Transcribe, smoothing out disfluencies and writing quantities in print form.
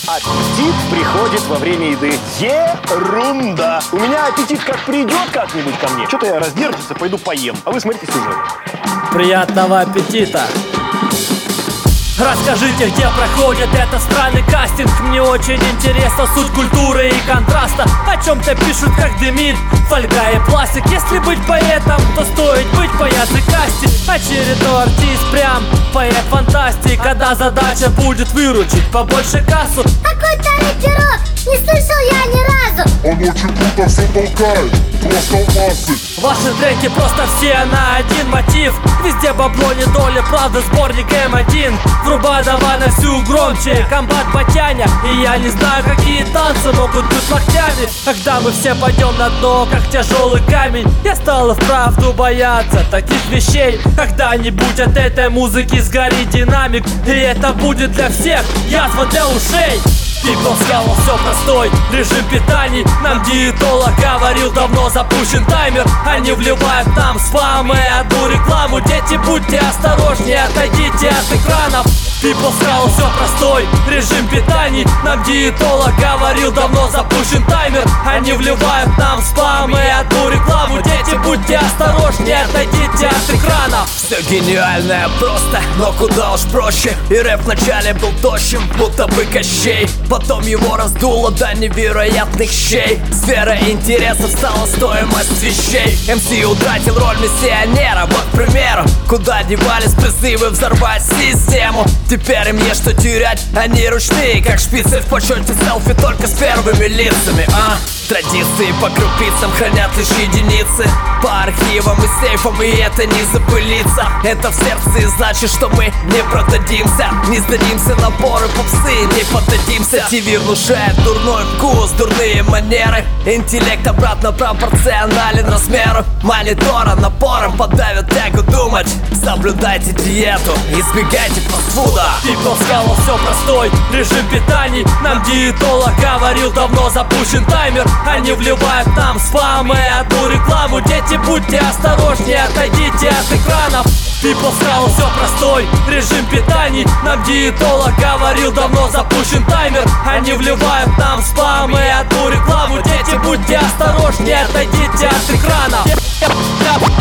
Аппетит приходит во время еды. Ерунда. У меня аппетит как придет как-нибудь ко мне. Что-то я раздержится, пойду поем. А вы смотрите сюжет. Приятного аппетита! Расскажите, где проходит этот странный кастинг. Мне очень интересна суть культуры и контраста. О чем-то пишут, как дымит фольга и пластик. Если быть поэтом, то стоит быть по языкасти. Очередной артист, прям поэт фантастик. Когда задача будет выручить побольше кассу. Какой-то рэперок, не слышал я ни разу. Он очень круто все толкает, просто массы. Ваши треки просто все на один мотив. Везде бабло, не доля, правда, сборник М1. Врубай давай на всю громче, комбат Батяня. И я не знаю, какие танцы могут быть локтями. Когда мы все пойдем на дно, как тяжелый камень. Я стал и вправду бояться таких вещей. Когда-нибудь от этой музыки сгорит динамик. И это будет для всех язва для ушей. People сказал, все простой, режим питаний. Нам диетолог говорил, давно запущен таймер. Они вливают нам спам и одну рекламу. Дети, будьте осторожнее, отойдите от экранов. People сказал, все простой, режим питаний. Нам диетолог говорил, давно запущен таймер. Они вливают нам спам и одну рекламу. Дети, будьте осторожнее, отойдите от экранов. Все гениальное просто, но куда уж проще. И рэп вначале был тощим, будто бы Кощей. Потом его раздуло до невероятных щей. Сфера интересов стала стоимость вещей. МС утратил роль миссионера, вот, к примеру. Куда девались призывы взорвать систему? Теперь им есть что терять, они ручные, как шпицы в почете селфи, только с первыми лицами, Традиции по крупицам хранят лишь единицы. По архивам и сейфам, и это не запылится. Это в сердце и значит, что мы не продадимся. Не сдадимся напоры попсы, не поддадимся. ТВ внушает дурной вкус, дурные манеры. Интеллект обратно пропорционален размеру монитора. Напором подавят тягу думать. Соблюдайте диету, избегайте фастфуда. People сказал, все простой, режим питаний. Нам диетолог говорил, давно запущен таймер. Они вливают нам спам и одну рекламу. Дети, будьте осторожнее, отойдите от экранов. People сказал, все простой, режим питаний. Нам диетолог говорил, давно запущен таймер. Они вливают нам спам и одну рекламу. Дети, будьте осторожнее, отойдите от экранов.